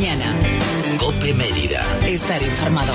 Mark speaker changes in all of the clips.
Speaker 1: mañana.
Speaker 2: COPE Mérida.
Speaker 1: Estar informado.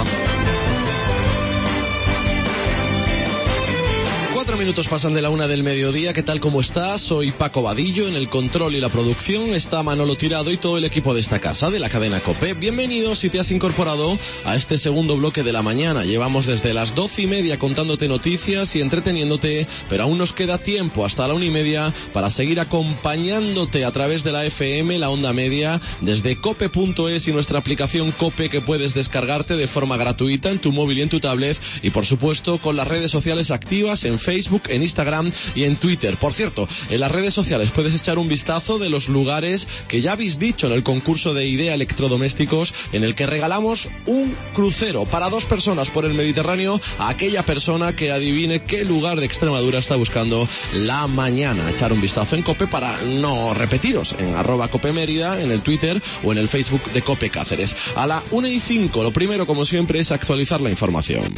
Speaker 3: 4 minutos pasan de la 1 del mediodía. ¿Qué tal? ¿Cómo estás? Soy Paco Vadillo. En el control y la producción está Manolo Tirado y todo el equipo de esta casa, de la cadena COPE. Bienvenidos si te has incorporado a este segundo bloque de la mañana. Llevamos desde las 12:30 contándote noticias y entreteniéndote, pero aún nos queda tiempo hasta la 1:30 para seguir acompañándote a través de la FM, la onda media, desde cope.es y nuestra aplicación COPE que puedes descargarte de forma gratuita en tu móvil y en tu tablet, y por supuesto con las redes sociales activas en Facebook, en Instagram y en Twitter. Por cierto, en las redes sociales puedes echar un vistazo de los lugares que ya habéis dicho en el concurso de Idea Electrodomésticos, en el que regalamos un crucero para 2 personas por el Mediterráneo a aquella persona que adivine qué lugar de Extremadura está buscando la mañana. Echar un vistazo en COPE para no repetiros, en @COPE Mérida, en el Twitter o en el Facebook de COPE Cáceres. A la 1:05, lo primero, como siempre, es actualizar la información.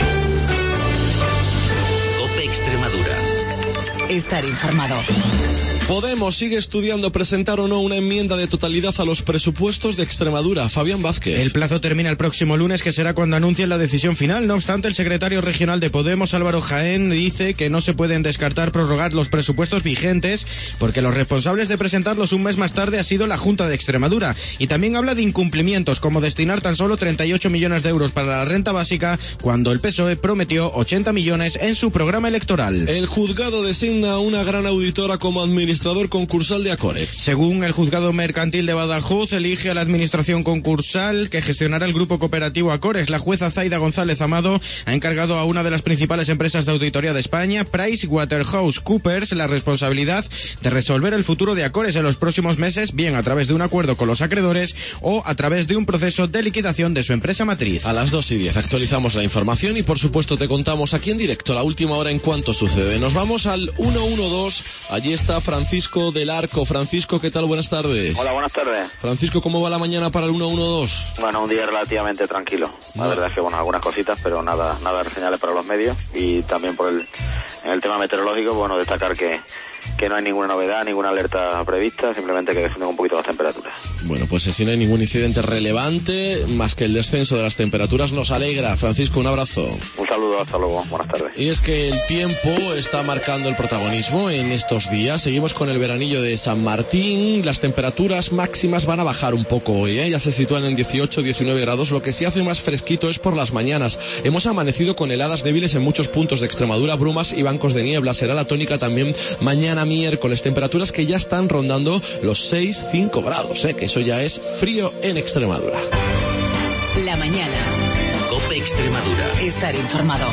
Speaker 2: Extremadura.
Speaker 1: Estar informado.
Speaker 3: Podemos sigue estudiando presentar o no una enmienda de totalidad a los presupuestos de Extremadura. Fabián Vázquez.
Speaker 4: El plazo termina el próximo lunes, que será cuando anuncien la decisión final. No obstante, el secretario regional de Podemos, Álvaro Jaén, dice que no se pueden descartar prorrogar los presupuestos vigentes porque los responsables de presentarlos un mes más tarde ha sido la Junta de Extremadura. Y también habla de incumplimientos, como destinar tan solo 38 millones de euros para la renta básica cuando el PSOE prometió 80 millones en su programa electoral.
Speaker 3: El juzgado designa a una gran auditora como administrador concursal de Acorex.
Speaker 4: Según el juzgado mercantil de Badajoz, elige a la administración concursal que gestionará el grupo cooperativo Acorex. La jueza Zaida González Amado ha encargado a una de las principales empresas de auditoría de España, PricewaterhouseCoopers, la responsabilidad de resolver el futuro de Acorex en los próximos meses, bien a través de un acuerdo con los acreedores o a través de un proceso de liquidación de su empresa matriz.
Speaker 3: A las 2:10 actualizamos la información y por supuesto te contamos aquí en directo la última hora en cuanto sucede. Nos vamos al 112. Allí está Francisco del Arco. Francisco, ¿qué tal? Buenas tardes.
Speaker 5: Hola, buenas tardes.
Speaker 3: Francisco, ¿cómo va la mañana para el 112?
Speaker 5: Bueno, un día relativamente tranquilo. La verdad es que, bueno, algunas cositas, pero nada reseñable para los medios. Y también en el tema meteorológico, bueno, destacar que no hay ninguna novedad, ninguna alerta prevista, simplemente que descienden un poquito las temperaturas.
Speaker 3: Bueno, pues si no hay ningún incidente relevante, más que el descenso de las temperaturas, nos alegra. Francisco, un abrazo.
Speaker 5: Un saludo, hasta luego, buenas tardes.
Speaker 3: Y es que el tiempo está marcando el protagonismo en estos días. Seguimos con el veranillo de San Martín. Las temperaturas máximas van a bajar un poco hoy, ¿eh? Ya se sitúan en 18, 19 grados. Lo que sí hace más fresquito es por las mañanas. Hemos amanecido con heladas débiles en muchos puntos de Extremadura, brumas y bancos de niebla. Será la tónica también mañana miércoles, temperaturas que ya están rondando los 6-5 grados, que eso ya es frío en Extremadura.
Speaker 1: La mañana.
Speaker 2: COPE Extremadura.
Speaker 1: Estar informado.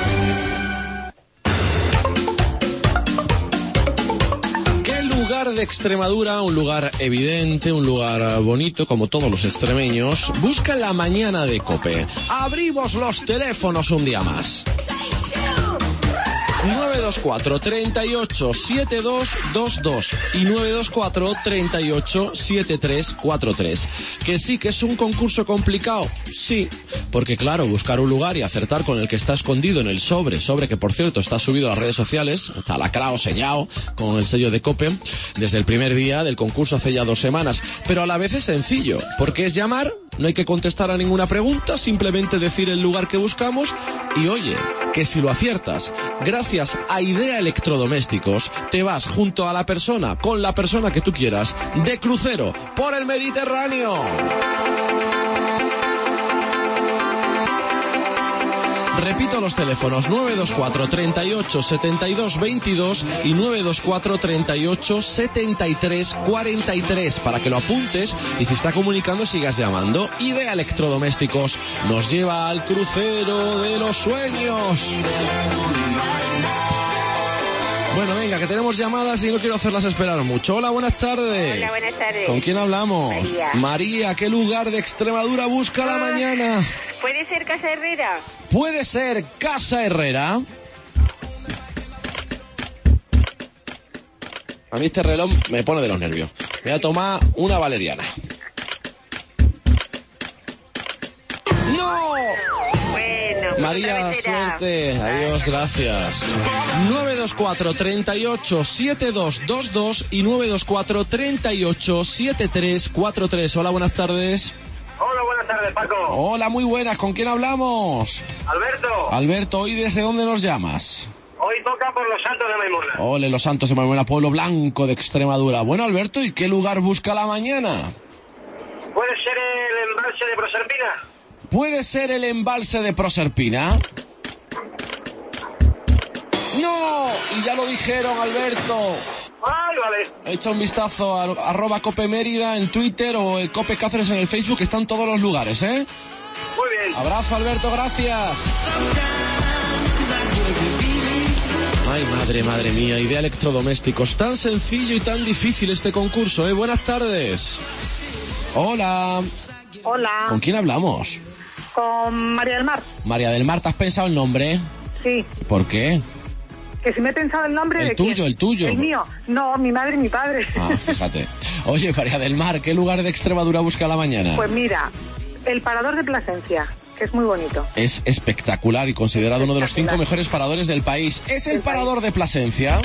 Speaker 3: ¿Qué lugar de Extremadura? Un lugar evidente, un lugar bonito, como todos los extremeños. Busca la mañana de COPE. Abrimos los teléfonos un día más. 924 38 7222 y 924 38 7343. Que sí, que es un concurso complicado. Sí, porque claro, buscar un lugar y acertar con el que está escondido en el sobre que por cierto está subido a las redes sociales, está lacrado, sellado con el sello de COPE desde el primer día del concurso hace ya 2 semanas, pero a la vez es sencillo, porque es llamar, no hay que contestar a ninguna pregunta, simplemente decir el lugar que buscamos y oye, que si lo aciertas, gracias a Idea Electrodomésticos, te vas junto a la persona, con la persona que tú quieras, de crucero por el Mediterráneo. Repito los teléfonos, 924 38 72 22 y 924 38 73 43, para que lo apuntes y si está comunicando sigas llamando. Idea Electrodomésticos nos lleva al crucero de los sueños. Bueno, venga, que tenemos llamadas y no quiero hacerlas esperar mucho. Hola, buenas tardes.
Speaker 6: Hola, buenas tardes.
Speaker 3: ¿Con quién hablamos?
Speaker 6: María.
Speaker 3: María, ¿qué lugar de Extremadura busca la mañana?
Speaker 6: ¿Puede ser Casa Herrera?
Speaker 3: Puede ser Casa Herrera. A mí este reloj me pone de los nervios. Voy a tomar una valeriana. ¡No!
Speaker 6: Bueno,
Speaker 3: María, suerte. Adiós, gracias. 924 38 7222 y 924 38 7343. Hola, buenas tardes.
Speaker 7: tardes, Paco.
Speaker 3: Hola, muy buenas. ¿Con quién hablamos?
Speaker 7: Alberto.
Speaker 3: Alberto, ¿hoy desde dónde nos llamas?
Speaker 7: Hoy toca por los Santos de Maimona.
Speaker 3: Ole, los Santos de Maimona, pueblo blanco de Extremadura. Bueno, Alberto, ¿y qué lugar busca la mañana?
Speaker 7: ¿Puede ser el embalse de Proserpina?
Speaker 3: ¿Puede ser el embalse de Proserpina? ¡No! Y ya lo dijeron, Alberto.
Speaker 7: ¡Ay, vale!
Speaker 3: Echa un vistazo a @Cope Mérida en Twitter o el Cope Cáceres en el Facebook, que están todos los lugares, ¿eh?
Speaker 7: Muy bien.
Speaker 3: Abrazo, Alberto, gracias. Ay, madre mía, Idea Electrodomésticos. Tan sencillo y tan difícil este concurso, ¿eh? Buenas tardes. Hola.
Speaker 8: Hola.
Speaker 3: ¿Con quién hablamos?
Speaker 8: Con María del Mar.
Speaker 3: María del Mar, ¿te has pensado el nombre?
Speaker 8: Sí.
Speaker 3: ¿Por qué?
Speaker 8: Que si me he pensado el nombre
Speaker 3: El
Speaker 8: de
Speaker 3: tuyo,
Speaker 8: quién?
Speaker 3: el tuyo.
Speaker 8: El mío. No, mi madre y mi padre.
Speaker 3: Ah, fíjate. Oye, María del Mar, ¿qué lugar de Extremadura busca la mañana?
Speaker 8: Pues mira, el Parador de Plasencia, que es muy bonito.
Speaker 3: Es espectacular y considerado uno de los 5 mejores paradores del país. ¿Es el Parador de Plasencia?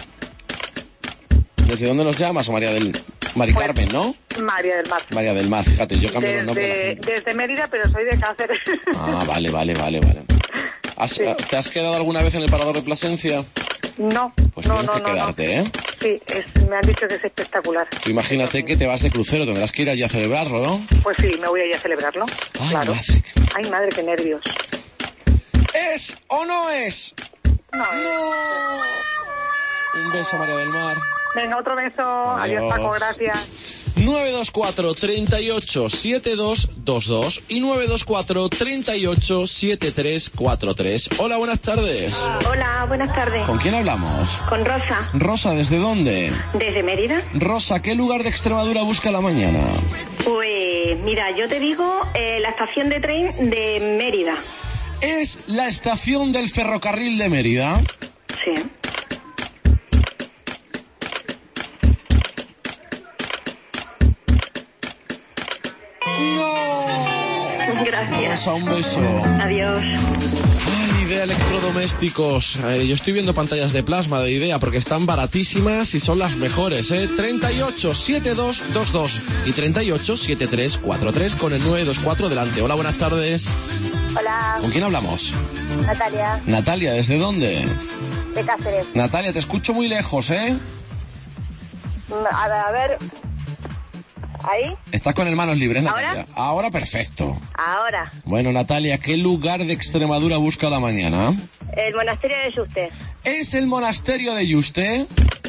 Speaker 3: ¿Desde dónde nos llamas, María del Mari
Speaker 8: Pues,
Speaker 3: Carmen, no?
Speaker 8: María del Mar.
Speaker 3: María del Mar, fíjate, yo cambio los nombres. de la gente.
Speaker 8: Desde Mérida, pero soy de Cáceres.
Speaker 3: Ah, vale.
Speaker 8: Sí.
Speaker 3: ¿Te has quedado alguna vez en el Parador de Plasencia?
Speaker 8: No.
Speaker 3: Pues
Speaker 8: no,
Speaker 3: tienes que quedarte, ¿eh?
Speaker 8: Sí, me han dicho que es espectacular.
Speaker 3: Tú imagínate que te vas de crucero, tendrás que ir allí a celebrarlo, ¿no?
Speaker 8: Pues sí, me voy a ir a celebrarlo.
Speaker 3: Ay,
Speaker 8: claro.
Speaker 3: madre.
Speaker 8: Ay, madre, qué nervios.
Speaker 3: ¿Es o no es?
Speaker 8: No.
Speaker 3: Un beso, María del Mar.
Speaker 8: Venga, otro beso. Adiós, Paco, gracias.
Speaker 3: 924 38 7222 y 924 38 7343. Hola, buenas tardes.
Speaker 6: Hola, buenas tardes.
Speaker 3: ¿Con quién hablamos?
Speaker 6: Con Rosa,
Speaker 3: Rosa, ¿desde dónde?
Speaker 6: desde Mérida.
Speaker 3: Rosa, ¿qué lugar de Extremadura busca la mañana?
Speaker 6: Pues mira, yo te digo la estación de tren de Mérida.
Speaker 3: ¿Es la estación del ferrocarril de Mérida?
Speaker 6: Sí.
Speaker 3: ¡No!
Speaker 6: Gracias.
Speaker 3: Rosa, un beso.
Speaker 6: Adiós.
Speaker 3: Ay, Idea Electrodomésticos. Yo estoy viendo pantallas de plasma de Idea porque están baratísimas y son las mejores, ¿eh? 38 7222 y 38 7343 con el 924 delante. Hola, buenas tardes.
Speaker 9: Hola,
Speaker 3: ¿Con quién hablamos?
Speaker 9: Natalia,
Speaker 3: Natalia, ¿desde dónde?
Speaker 9: de Cáceres.
Speaker 3: Natalia, te escucho muy lejos, ¿eh?
Speaker 9: A ver, ¿ahí?
Speaker 3: Estás con manos libres,
Speaker 9: ¿Ahora?
Speaker 3: Natalia. Ahora perfecto.
Speaker 9: Ahora,
Speaker 3: Bueno, Natalia, ¿qué lugar de Extremadura busca la mañana?
Speaker 9: el monasterio de Yuste.
Speaker 3: ¿Es el monasterio de Yuste?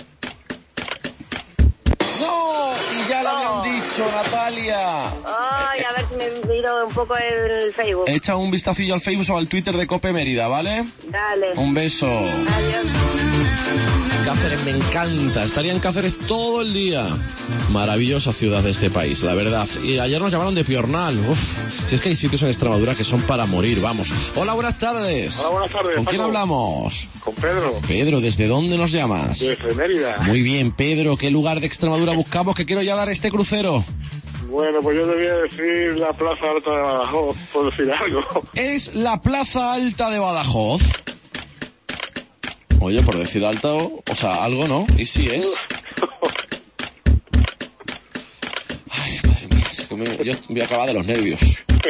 Speaker 3: ¡No! Y ya lo habían dicho, Natalia.
Speaker 9: Ay, a ver si me miro un poco el Facebook.
Speaker 3: Echa un vistacillo al Facebook o al Twitter de Cope Mérida, ¿vale?
Speaker 9: Dale.
Speaker 3: Un beso.
Speaker 9: Adiós.
Speaker 3: Cáceres me encanta, estaría en Cáceres todo el día. Maravillosa ciudad de este país, la verdad. Y ayer nos llamaron de Piornal. Uf, si es que hay sitios en Extremadura que son para morir, vamos. Hola, buenas tardes.
Speaker 7: Hola, buenas tardes,
Speaker 3: ¿Con quién
Speaker 7: Paco.
Speaker 3: hablamos?
Speaker 7: Con Pedro,
Speaker 3: Pedro, ¿desde dónde nos llamas?
Speaker 7: desde Mérida.
Speaker 3: Muy bien, Pedro, ¿qué lugar de Extremadura buscamos que quiero ya dar este crucero?
Speaker 7: Bueno, pues yo te voy a decir la Plaza Alta de Badajoz, por decir algo.
Speaker 3: ¿Es la Plaza Alta de Badajoz? Oye, por decir alto, o sea, algo, ¿no? ¿Y si es? Ay, madre mía, es que yo voy a acabar de los nervios.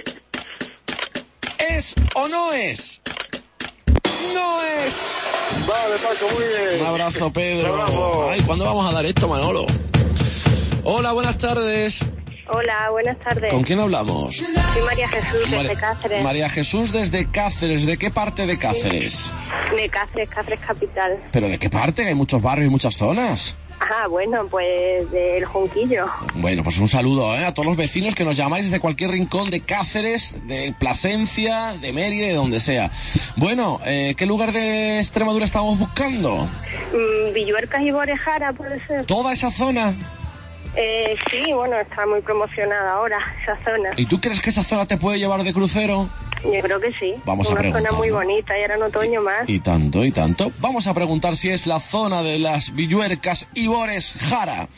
Speaker 3: ¿Es o no es? ¡No es!
Speaker 7: Vale, Paco, muy bien.
Speaker 3: Un abrazo, Pedro.
Speaker 7: Un abrazo.
Speaker 3: Ay, ¿cuándo vamos a dar esto, Manolo? Hola, buenas tardes.
Speaker 9: Hola, buenas tardes.
Speaker 3: ¿Con quién hablamos?
Speaker 9: Soy María Jesús, desde Cáceres.
Speaker 3: María Jesús desde Cáceres. ¿De qué parte de Cáceres?
Speaker 9: De Cáceres, Cáceres capital.
Speaker 3: ¿Pero de qué parte? Hay muchos barrios y muchas zonas.
Speaker 9: Ah, bueno, pues del Junquillo.
Speaker 3: Bueno, pues un saludo a todos los vecinos que nos llamáis desde cualquier rincón de Cáceres, de Plasencia, de Mérida, de donde sea. Bueno, ¿qué lugar de Extremadura estamos buscando?
Speaker 9: Villuercas y Borejara, puede ser.
Speaker 3: ¿Toda esa zona?
Speaker 9: Sí, bueno, está muy promocionada ahora, esa zona.
Speaker 3: ¿Y tú crees que esa zona te puede llevar de crucero?
Speaker 9: Yo creo que sí.
Speaker 3: Vamos a
Speaker 9: Una
Speaker 3: preguntar,
Speaker 9: zona muy
Speaker 3: ¿no?
Speaker 9: bonita y ahora en otoño más.
Speaker 3: Y tanto, y tanto. Vamos a preguntar si es la zona de las Villuercas y Borejara.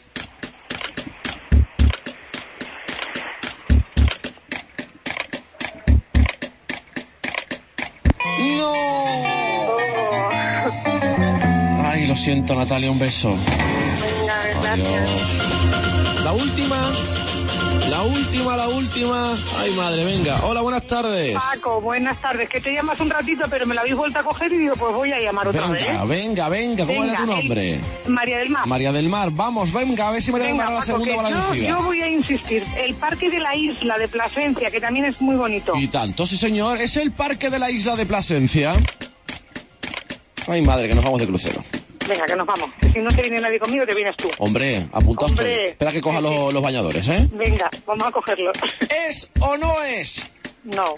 Speaker 3: ¡No!
Speaker 9: Oh,
Speaker 3: Ay, lo siento, Natalia, un beso.
Speaker 9: venga, gracias.
Speaker 3: Adiós. La última. La última. Ay, madre, venga. Hola, buenas tardes.
Speaker 8: Paco, buenas tardes. Que te llamas un ratito, pero me la habéis vuelto a coger y digo, pues voy a llamar otra vez.
Speaker 3: Venga. ¿Cómo era tu nombre?
Speaker 8: María del Mar.
Speaker 3: María del Mar. Vamos, venga, a ver si María del Mar a la segunda va la vencida.
Speaker 8: Yo voy a insistir. El Parque de la Isla de Plasencia, que también es muy bonito.
Speaker 3: Y tanto, sí, señor. Es el Parque de la Isla de Plasencia. Ay, madre, que nos vamos de crucero.
Speaker 8: Venga, que nos vamos. Que si no te viene nadie conmigo, te vienes tú.
Speaker 3: Hombre, apuntaos. Espera que coja los bañadores, ¿eh?
Speaker 8: Venga, vamos a cogerlo.
Speaker 3: ¿Es o no es?
Speaker 8: No.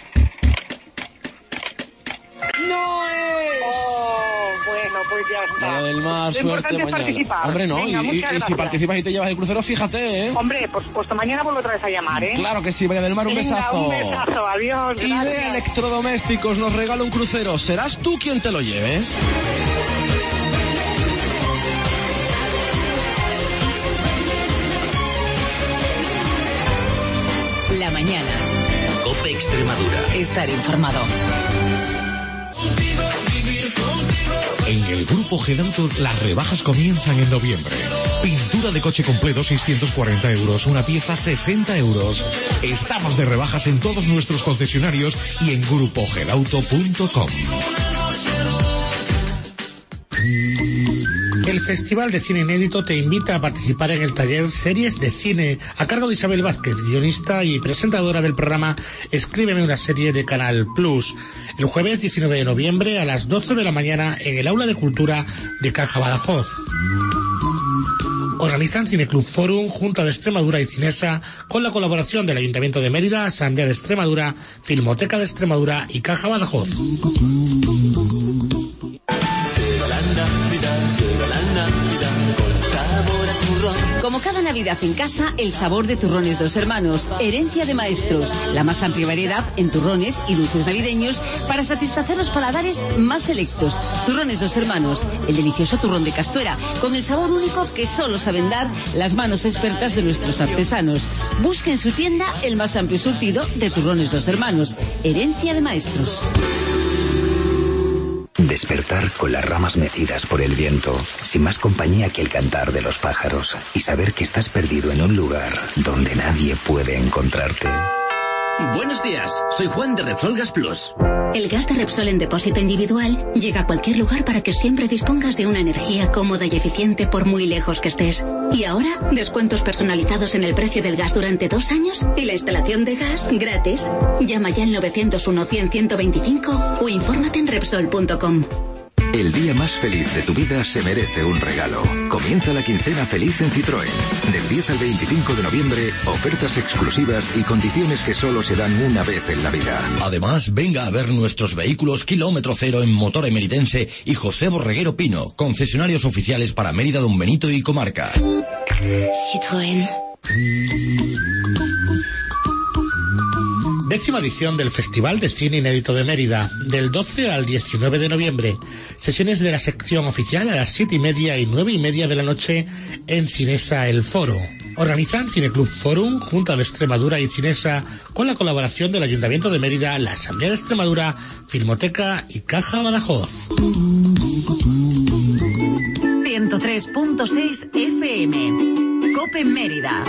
Speaker 3: ¡No es!
Speaker 8: Oh, bueno, pues ya está.
Speaker 3: María del Mar, suerte mañana.
Speaker 8: Participar.
Speaker 3: Hombre, no,
Speaker 8: venga,
Speaker 3: y si participas y te llevas el crucero, fíjate, ¿eh?
Speaker 8: Hombre, por supuesto, mañana vuelvo otra vez a llamar, ¿eh?
Speaker 3: Claro que sí, María del Mar, un besazo.
Speaker 8: Un besazo, adiós, gracias.
Speaker 3: Idea Electrodomésticos nos regala un crucero. ¿Serás tú quien te lo lleves?
Speaker 1: La mañana.
Speaker 2: COPE Extremadura.
Speaker 1: Estar informado.
Speaker 10: En el Grupo Gelauto las rebajas comienzan en noviembre. Pintura de coche completo 640 euros, una pieza 60 euros. Estamos de rebajas en todos nuestros concesionarios y en grupogelauto.com.
Speaker 11: El Festival de Cine Inédito te invita a participar en el taller Series de Cine, a cargo de Isabel Vázquez, guionista y presentadora del programa Escríbeme una serie de Canal Plus. El jueves 19 de noviembre a las 12 de la mañana en el Aula de Cultura de Caja Badajoz. Organizan Cineclub Forum, Junta de Extremadura y Cinesa, con la colaboración del Ayuntamiento de Mérida, Asamblea de Extremadura, Filmoteca de Extremadura y Caja Badajoz.
Speaker 12: Como cada Navidad en casa, el sabor de Turrones Dos Hermanos, herencia de maestros. La más amplia variedad en turrones y dulces navideños para satisfacer los paladares más selectos. Turrones Dos Hermanos, el delicioso turrón de Castuera, con el sabor único que solo saben dar las manos expertas de nuestros artesanos. Busque en su tienda el más amplio surtido de Turrones Dos Hermanos, herencia de maestros.
Speaker 13: Despertar con las ramas mecidas por el viento, sin más compañía que el cantar de los pájaros, y saber que estás perdido en un lugar donde nadie puede encontrarte.
Speaker 14: Buenos días, soy Juan de Repsol Gas Plus.
Speaker 15: El gas de Repsol en depósito individual llega a cualquier lugar para que siempre dispongas de una energía cómoda y eficiente por muy lejos que estés. Y ahora, descuentos personalizados en el precio del gas durante 2 años y la instalación de gas gratis. Llama ya al 901-100-125 o infórmate en Repsol.com.
Speaker 16: El día más feliz de tu vida se merece un regalo. Comienza la quincena feliz en Citroën. Del 10 al 25 de noviembre, ofertas exclusivas y condiciones que solo se dan una vez en la vida.
Speaker 17: Además, venga a ver nuestros vehículos kilómetro cero en motor emeritense y José Borreguero Pino, concesionarios oficiales para Mérida, Don Benito y comarca.
Speaker 15: Citroën.
Speaker 11: 10ª edición del Festival de Cine Inédito de Mérida, del 12 al 19 de noviembre. Sesiones de la sección oficial a las 7:30 y 9:30 de la noche en Cinesa El Foro. Organizan Cineclub Forum, Junta de Extremadura y Cinesa, con la colaboración del Ayuntamiento de Mérida, la Asamblea de Extremadura, Filmoteca y Caja Badajoz.
Speaker 12: 103.6 FM. COPE Mérida.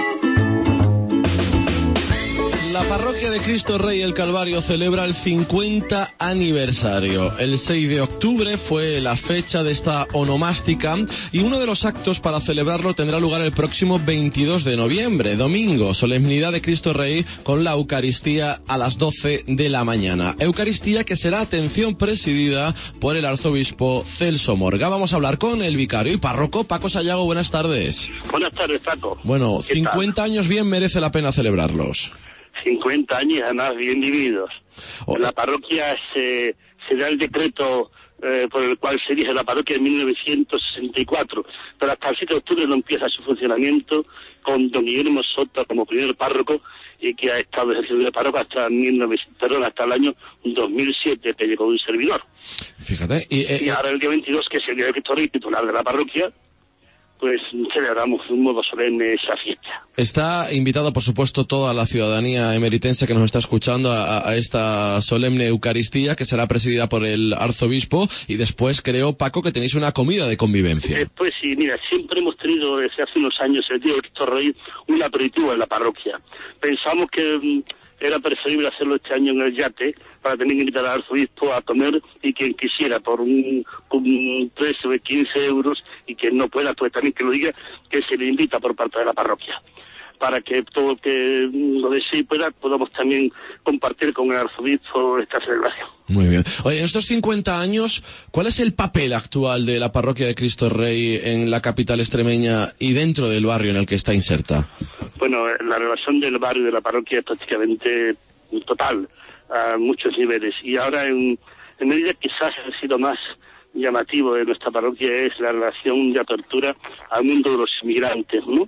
Speaker 3: La parroquia de Cristo Rey el Calvario celebra el 50 aniversario. El 6 de octubre fue la fecha de esta onomástica y uno de los actos para celebrarlo tendrá lugar el próximo 22 de noviembre, domingo, solemnidad de Cristo Rey con la Eucaristía a las 12 de la mañana. Eucaristía que será, atención, presidida por el arzobispo Celso Morga. Vamos a hablar con el vicario y párroco Paco Sayago. Buenas tardes.
Speaker 7: Buenas tardes, Paco.
Speaker 3: Bueno, 50 años bien merece la pena celebrarlos.
Speaker 7: 50 años, además, bien vividos. En la parroquia se da el decreto por el cual se dirige la parroquia en 1964, pero hasta el 7 de octubre no empieza su funcionamiento, con don Guillermo Soto como primer párroco, y que ha estado ejerciendo de párroco hasta el año 2007, que llegó un servidor.
Speaker 3: Fíjate.
Speaker 7: Y ahora el día 22, que es el día de Cristo Rey, titular de la parroquia, pues celebramos de un modo solemne esa fiesta.
Speaker 3: Está invitada, por supuesto, toda la ciudadanía emeritense que nos está escuchando a esta solemne Eucaristía que será presidida por el arzobispo, y después creo, Paco, que tenéis una comida de convivencia.
Speaker 7: Pues sí, mira, siempre hemos tenido desde hace unos años, el día de Cristo Rey, un aperitivo en la parroquia. Pensamos que era preferible hacerlo este año en el yate, para tener que invitar al arzobispo a comer, y quien quisiera por un precio de 15 euros, y quien no pueda, pues también que lo diga, que se le invita por parte de la parroquia, para que todo el que lo desee pueda, podamos también compartir con el arzobispo esta celebración.
Speaker 3: Muy bien. Oye, en estos 50 años, ¿cuál es el papel actual de la parroquia de Cristo Rey en la capital extremeña y dentro del barrio en el que está inserta?
Speaker 7: Bueno, la relación del barrio y de la parroquia es prácticamente total, a muchos niveles. Y ahora, en medida quizás ha sido más llamativo de nuestra parroquia, es la relación de apertura al mundo de los inmigrantes, ¿no?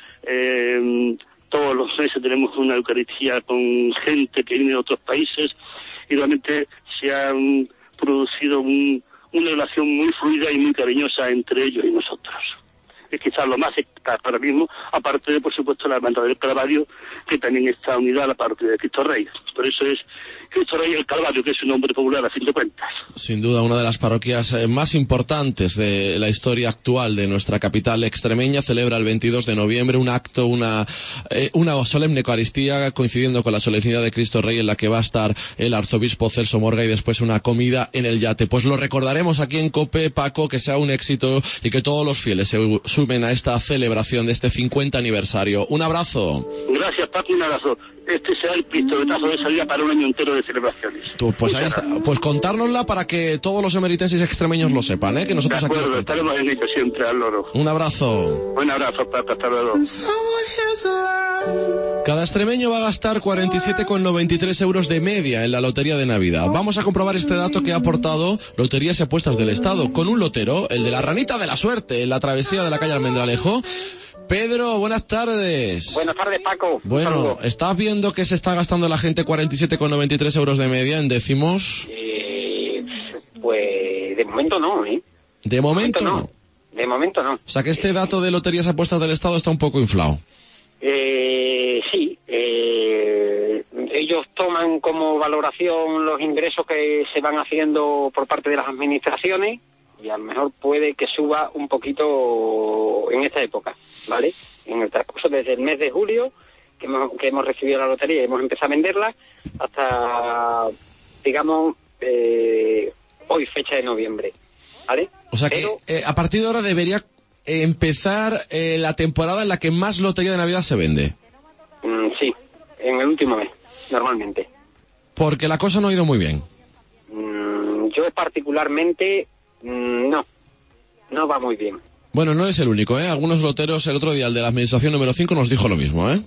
Speaker 7: Todos los meses tenemos una Eucaristía con gente que viene de otros países, y realmente se ha producido una relación muy fluida y muy cariñosa entre ellos y nosotros. Es quizás lo más eficaz ahora mismo, aparte de, por supuesto, la Hermandad del Calvario, que también está unida a la parroquia de Cristo Rey. Por eso es Cristo Rey el Calvario, que es un nombre popular a fin de cuentas.
Speaker 3: Sin duda, una de las parroquias más importantes de la historia actual de nuestra capital extremeña celebra el 22 de noviembre un acto, una solemne Eucaristía coincidiendo con la solemnidad de Cristo Rey, en la que va a estar el arzobispo Celso Morga, y después una comida en el yate. Pues lo recordaremos aquí en COPE, Paco, que sea un éxito y que todos los fieles se sumen a esta celebración de este 50 aniversario. Un abrazo.
Speaker 7: Gracias, Paco, un abrazo. Este será el pistoletazo de salida para un año entero de celebraciones.
Speaker 3: Pues ahí está. Pues contárnosla para que todos los emeritenses extremeños lo sepan, ¿eh? Que nosotros
Speaker 7: de acuerdo,
Speaker 3: aquí
Speaker 7: estaremos en ello siempre al loro.
Speaker 3: Un abrazo.
Speaker 7: Un abrazo, Paco, hasta luego.
Speaker 3: Cada extremeño va a gastar 47,93 euros de media en la lotería de Navidad. Vamos a comprobar este dato que ha aportado Loterías y Apuestas del Estado, con un lotero, el de la Ranita de la Suerte, en la travesía de la calle Almendralejo. Pedro, buenas tardes.
Speaker 18: Buenas tardes, Paco.
Speaker 3: Bueno, ¿estás viendo que se está gastando la gente 47,93 euros de media en décimos?
Speaker 18: Pues de momento no, ¿eh?
Speaker 3: De momento no.
Speaker 18: De momento no.
Speaker 3: O sea que este dato de Loterías y Apuestas del Estado está un poco inflado.
Speaker 18: Sí. Ellos toman como valoración los ingresos que se van haciendo por parte de las administraciones, y a lo mejor puede que suba un poquito en esta época, ¿vale? En el transcurso desde el mes de julio, que hemos recibido la lotería y hemos empezado a venderla, hasta, digamos, hoy, fecha de noviembre, ¿vale?
Speaker 3: O sea que a partir de ahora debería empezar la temporada en la que más lotería de Navidad se vende.
Speaker 18: Sí, en el último mes, normalmente.
Speaker 3: Porque la cosa no ha ido muy bien.
Speaker 18: Yo particularmente... No va muy bien.
Speaker 3: Bueno, no es el único, ¿eh? Algunos loteros, el otro día, el de la administración número 5, nos dijo lo mismo, ¿eh?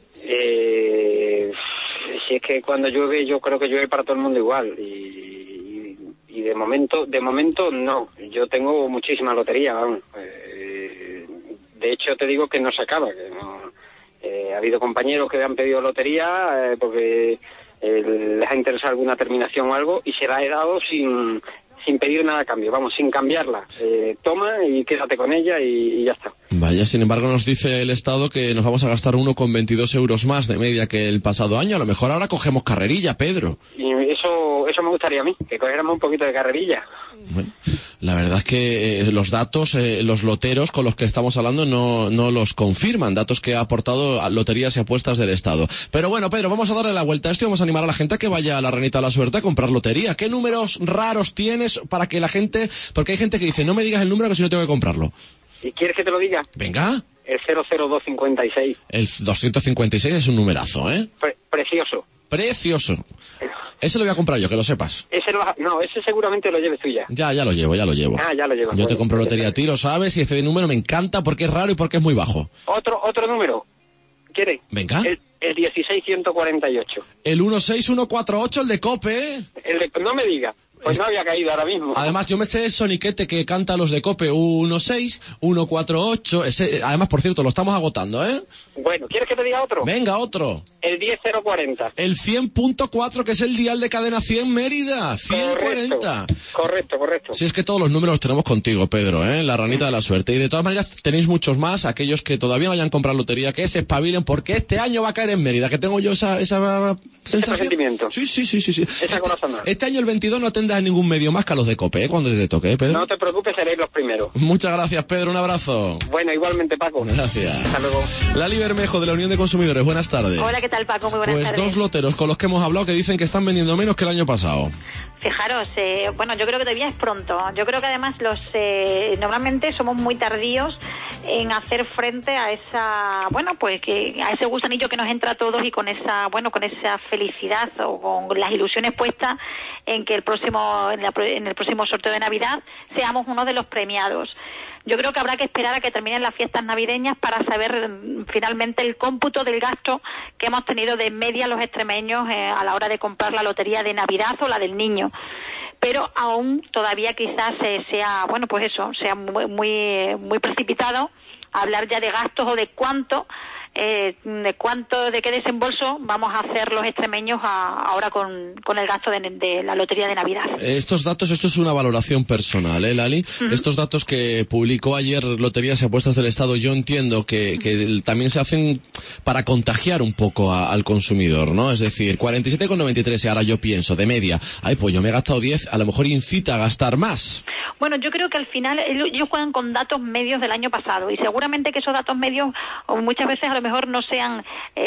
Speaker 18: Si es que cuando llueve, yo creo que llueve para todo el mundo igual. Y de momento no. Yo tengo muchísima lotería, vamos. De hecho, te digo que no se acaba. Que no, ha habido compañeros que han pedido lotería porque les ha interesado alguna terminación o algo, y se la he dado sin pedir nada a cambio, vamos, sin cambiarla. Toma y quédate con ella y ya está.
Speaker 3: Vaya, sin embargo nos dice el Estado que nos vamos a gastar 1,22 euros más de media que el pasado año. A lo mejor ahora cogemos carrerilla, Pedro.
Speaker 18: Y eso me gustaría a mí, que cogiéramos un poquito de carrerilla.
Speaker 3: Bueno, la verdad es que los datos, los loteros con los que estamos hablando no los confirman, datos que ha aportado a Loterías y Apuestas del Estado. Pero bueno, Pedro, vamos a darle la vuelta a esto y vamos a animar a la gente a que vaya a la Ranita de la Suerte a comprar lotería. ¿Qué números raros tienes para que la gente... Porque hay gente que dice, no me digas el número que si no tengo que comprarlo.
Speaker 18: ¿Y quieres que te lo diga?
Speaker 3: Venga.
Speaker 18: El 00256.
Speaker 3: El 256 es un numerazo, ¿eh?
Speaker 18: Precioso.
Speaker 3: Precioso. Ese lo voy a comprar yo, que lo sepas.
Speaker 18: Ese seguramente lo lleves tú ya.
Speaker 3: Ya lo llevo.
Speaker 18: Ah, ya lo llevas.
Speaker 3: Yo te compro lotería a ti, lo sabes, y ese número me encanta porque es raro y porque es muy bajo.
Speaker 18: Otro número. ¿Quieres?
Speaker 3: Venga.
Speaker 18: El 16148.
Speaker 3: El 16148, el de COPE.
Speaker 18: No me digas. Pues no había caído ahora mismo.
Speaker 3: Además, yo me sé el soniquete que canta los de COPE, 1-6, 1-4-8. Además, por cierto, lo estamos agotando, ¿eh?
Speaker 18: Bueno, ¿quieres que te diga otro?
Speaker 3: Venga, otro.
Speaker 18: El 10-040.
Speaker 3: El 100.4, que es el dial de cadena 100 Mérida. 140.
Speaker 18: Correcto.
Speaker 3: Si es que todos los números los tenemos contigo, Pedro, ¿eh? La ranita de la suerte. Y de todas maneras, tenéis muchos más, aquellos que todavía no hayan comprado lotería, que se espabilen, porque este año va a caer en Mérida, que tengo yo esa sensación.
Speaker 18: Sentimiento.
Speaker 3: Sí.
Speaker 18: Esa corazonada.
Speaker 3: Este año el 22 no tendrás ningún medio más que a los de COPE, ¿eh? Cuando te toque, Pedro.
Speaker 18: No te preocupes, seréis los primeros.
Speaker 3: Muchas gracias, Pedro, un abrazo.
Speaker 18: Bueno, igualmente, Paco.
Speaker 3: Gracias.
Speaker 18: Hasta luego.
Speaker 3: Lali Bermejo, de la Unión de Consumidores, buenas tardes.
Speaker 6: Hola, ¿qué tal, Paco? Muy buenas tardes.
Speaker 3: Pues 2 loteros con los que hemos hablado que dicen que están vendiendo menos que el año pasado.
Speaker 6: Fijaros, bueno, yo creo que todavía es pronto. Yo creo que además normalmente somos muy tardíos en hacer frente a esa, a ese gusanillo que nos entra a todos y con esa felicidad o con las ilusiones puestas en que en el próximo sorteo de Navidad seamos uno de los premiados. Yo creo que habrá que esperar a que terminen las fiestas navideñas para saber finalmente el cómputo del gasto que hemos tenido de media los extremeños a la hora de comprar la lotería de Navidad o la del niño. Pero aún todavía quizás sea muy precipitado hablar ya de gastos o de de qué desembolso vamos a hacer los extremeños ahora con el gasto de la lotería de Navidad.
Speaker 3: Estos datos, esto es una valoración personal, Lali. Uh-huh. Estos datos que publicó ayer Loterías y Apuestas del Estado, yo entiendo que también se hacen para contagiar un poco al consumidor, ¿no? Es decir, 47,93 y ahora yo pienso, de media, pues yo me he gastado 10, a lo mejor incita a gastar más.
Speaker 6: Bueno, yo creo que al final ellos juegan con datos medios del año pasado y seguramente que esos datos medios muchas veces a lo mejor no sean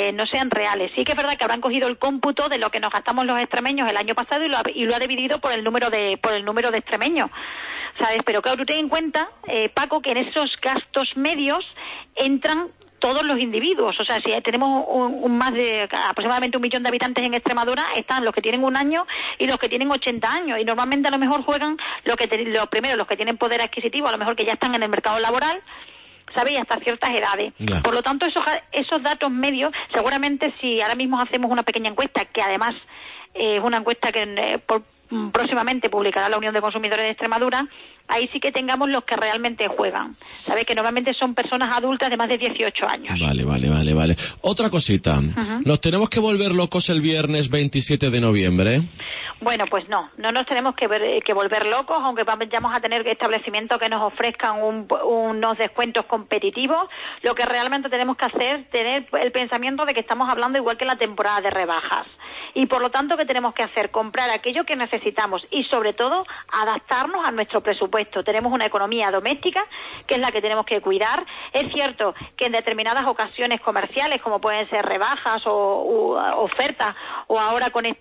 Speaker 6: reales. Sí que es verdad que habrán cogido el cómputo de lo que nos gastamos los extremeños el año pasado y lo ha dividido por el número de extremeños, ¿sabes? Pero claro, tú ten en cuenta, Paco, que en esos gastos medios entran todos los individuos. O sea, si tenemos más de aproximadamente 1 millón de habitantes en Extremadura, están los que tienen 1 año y los que tienen 80 años. Y normalmente a lo mejor juegan los que tienen poder adquisitivo, a lo mejor que ya están en el mercado laboral, ¿sabes? Y hasta ciertas edades. Yeah. Por lo tanto, esos datos medios, seguramente si ahora mismo hacemos una pequeña encuesta, que además es una encuesta que próximamente publicará la Unión de Consumidores de Extremadura, ahí sí que tengamos los que realmente juegan. ¿Sabes? Que normalmente son personas adultas de más de 18 años.
Speaker 3: Vale. Otra cosita. Uh-huh. ¿Nos tenemos que volver locos el viernes 27 de noviembre?
Speaker 6: Bueno, pues no nos tenemos que volver locos, aunque vayamos a tener establecimientos que nos ofrezcan unos descuentos competitivos. Lo que realmente tenemos que hacer es tener el pensamiento de que estamos hablando igual que en la temporada de rebajas. Y por lo tanto, ¿qué tenemos que hacer? Comprar aquello que necesitamos y, sobre todo, adaptarnos a nuestro presupuesto. Tenemos una economía doméstica, que es la que tenemos que cuidar. Es cierto que en determinadas ocasiones comerciales, como pueden ser rebajas o ofertas, o ahora con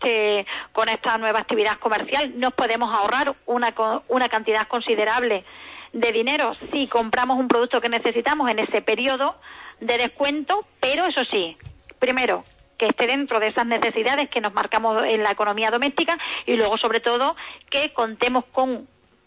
Speaker 6: esta nueva actividad comercial, nos podemos ahorrar una cantidad considerable de dinero si compramos un producto que necesitamos en ese periodo de descuento, pero eso sí, primero, que esté dentro de esas necesidades que nos marcamos en la economía doméstica y luego, sobre todo, que contemos con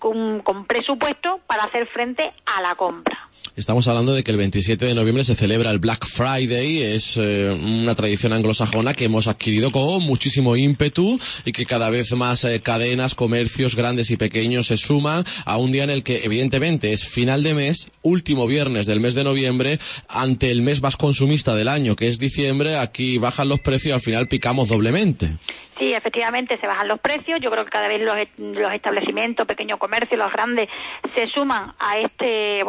Speaker 6: presupuesto para hacer frente a la compra.
Speaker 3: Estamos hablando de que el 27 de noviembre se celebra el Black Friday, es una tradición anglosajona que hemos adquirido con muchísimo ímpetu y que cada vez más cadenas, comercios grandes y pequeños se suman a un día en el que evidentemente es final de mes, último viernes del mes de noviembre, ante el mes más consumista del año, que es diciembre. Aquí bajan los precios y al final picamos doblemente.
Speaker 6: Sí, efectivamente se bajan los precios. Yo creo que cada vez los establecimientos, pequeño comercio, los grandes, se suman a este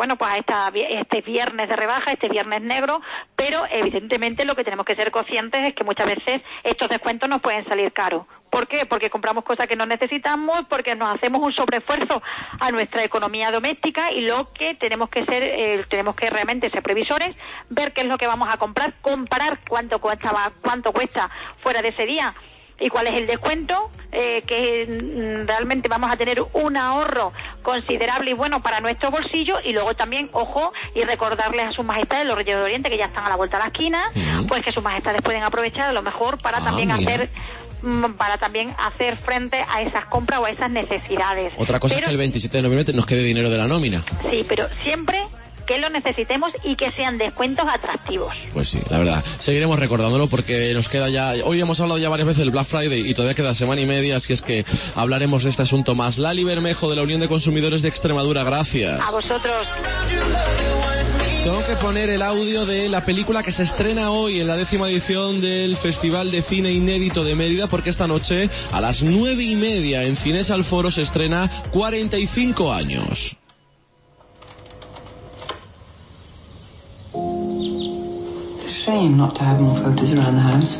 Speaker 6: viernes de rebaja, este viernes negro, pero evidentemente lo que tenemos que ser conscientes es que muchas veces estos descuentos nos pueden salir caros. ¿Por qué? Porque compramos cosas que no necesitamos, porque nos hacemos un sobreesfuerzo a nuestra economía doméstica y lo que tenemos que realmente ser previsores, ver qué es lo que vamos a comprar, comparar cuánto cuesta fuera de ese día y cuál es el descuento, que realmente vamos a tener un ahorro considerable y bueno para nuestro bolsillo. Y luego también, ojo, y recordarles a sus majestades, los Reyes de Oriente, que ya están a la vuelta de la esquina, pues que sus majestades pueden aprovechar a lo mejor para también hacer frente a esas compras o a esas necesidades.
Speaker 3: Otra cosa es que el 27 de noviembre nos quede dinero de la nómina.
Speaker 6: Sí, pero siempre que lo necesitemos y que sean descuentos atractivos.
Speaker 3: Pues sí, la verdad, seguiremos recordándolo porque nos queda ya, hoy hemos hablado ya varias veces del Black Friday y todavía queda semana y media, así es que hablaremos de este asunto más. Lali Bermejo de la Unión de Consumidores de Extremadura, gracias.
Speaker 6: A vosotros.
Speaker 3: Tengo que poner el audio de la película que se estrena hoy en la 10ª edición del Festival de Cine Inédito de Mérida, porque esta noche a las 9:30 en Cinesa al Foro se estrena 45 años.
Speaker 19: It's a shame not to have more photos around the house.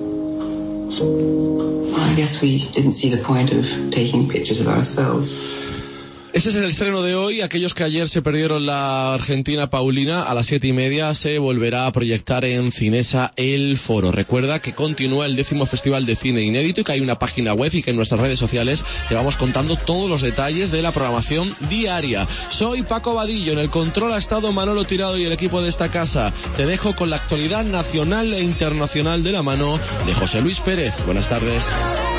Speaker 19: I guess we didn't see the point of taking pictures of ourselves.
Speaker 3: Este es el estreno de hoy. Aquellos que ayer se perdieron la Argentina Paulina, a las 7:30 se volverá a proyectar en Cinesa el Foro. Recuerda que continúa el 10º Festival de Cine Inédito y que hay una página web y que en nuestras redes sociales te vamos contando todos los detalles de la programación diaria. Soy Paco Vadillo, en el control ha estado Manolo Tirado y el equipo de esta casa. Te dejo con la actualidad nacional e internacional de la mano de José Luis Pérez. Buenas tardes.